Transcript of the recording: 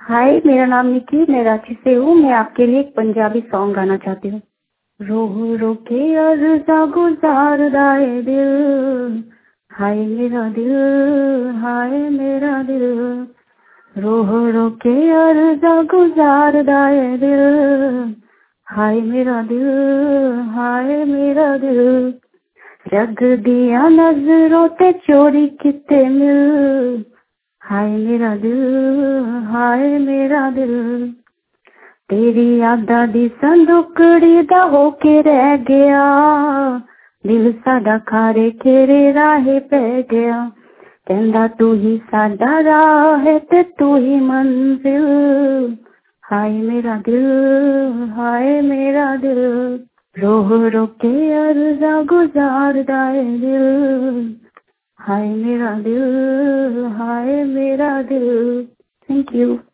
हाय, मेरा नाम निकी, मैं रांची से हूँ। मैं आपके लिए एक पंजाबी सॉन्ग गाना चाहती हूँ। रो रो के अर्जा गुजारदा है दिल, हाय मेरा दिल, हाय मेरा दिल। रो रो के अर्जा गुजारदा है दिल, हाय मेरा दिल, हाय मेरा दिल। जग दिया नजरों ते चोरी किते मिल, हाय मेरा दिल, हाय मेरा दिल। तेरी यादा दी संदुकड़ी दा होके रह गया, दिल साडा खारे खेरे राहे पै गया। कहंदा तू ही साडा राह है ते तू ही मंजिल, हाय मेरा दिल, हाय मेरा दिल। रो के अर्जा गुजारदा है दिल, हाय मेरा दिल, हाय मेरा दिल। Thank you.